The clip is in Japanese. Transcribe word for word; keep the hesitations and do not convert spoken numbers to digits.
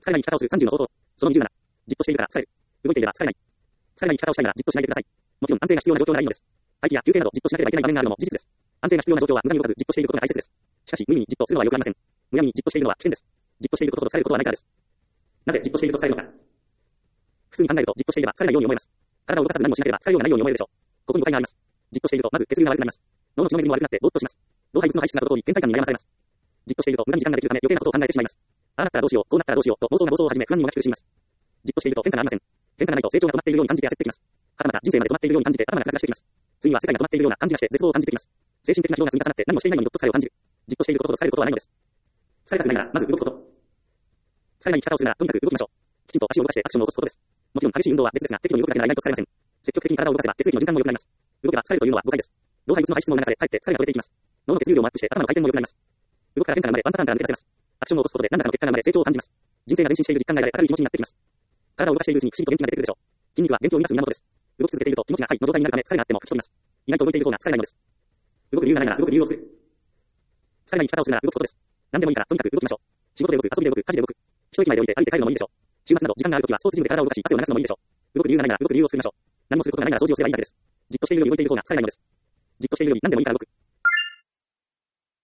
疲れない生き方をするさんじゅうの方法。そのにじゅうなな。じっとしているから疲れる。動いていれば疲れない。疲れない生き方をしたいならじっとしないでください。もちろん安静が必要な状況ならいいのです。待機や休憩などじっとしなければいけない場面があるのも事実です。安静が必要な状況は無駄に動かずじっとしていることが大切です。しかし、無意味にじっとするのは良くありません。むやみにじっとしているのは危険です。じっとしていることと疲れることはないからです。なぜじっとしていると疲れるのか。普通に考えるとじっとしていれば疲れないように思えます。体を動かさず何もしなければ疲れるようなないように思えるでしょう。ここに誤解があります。じっとしているとまず血流が悪くなります。脳の血の巡りも悪くなってぼーっとします。老廃物の排出などとに倦怠感に悩まされます。じっとしていると無駄に時間ができるため余計なことを考えてしまいます。ああなったらどうしよう、こうなったらどうしようと妄想が暴走を始め不安にもがき苦しみます。じっとしていると変化がありません。変化がないと成長が止まっているように感じて焦ってきます。はたまた人生まで止まっているように感じて頭がガラガラしてきます。次は世界が止まっているような感じがして絶望を感じてきます。精神的な疲労が積み重なって何もしていないのにどっと疲れを感じる。じっとしていることと疲れることはないのです。疲れたくないならまず動くこと。疲れない生き方をするならとにかく動きましょう。きちんと足を動かしてアクションを起こすことです。もちろん激しい運動は別ですが適度に動くだけなら意外と疲れません。積極的に体を動かせば血液の循環も良くなります。動けば疲れるというのは誤解です。老廃物の排出も流されかえって疲れが取れていきます。脳の血流量もアップして頭の回転も良くなります。動きから変化が生まれワンパターンから抜け出せます。アクションを起こすことで何らかの結果が生まれ成長を感じます。人生が前進している実感が得られ明るい気持ちになってきます。体を動かしているうちに不思議と元気が出てくるでしょう。筋肉は元気を生み出す源です。動き続けていると気持ちがはいの状態になるため疲れがあっても吹き飛びます。意外と動いている方が疲れないのです。動く理由がないなら動く理由を作る。疲れない生き方をするなら動くことです。何でもいいからとにかく動きましょう。仕事で動く、遊びで動く、家事で動く。一駅前で降りて歩いて帰るのもいいでしょう。週末など時間があるときはスポーツジムで体を動かし汗を流すのもいいでしょう。動く理由がないなら動く理由を作りましょう。何もすることがないなら掃除をすればいいだけです。じっとしているより動いている方が疲れないのです。じっとしているより何でもいいから動く。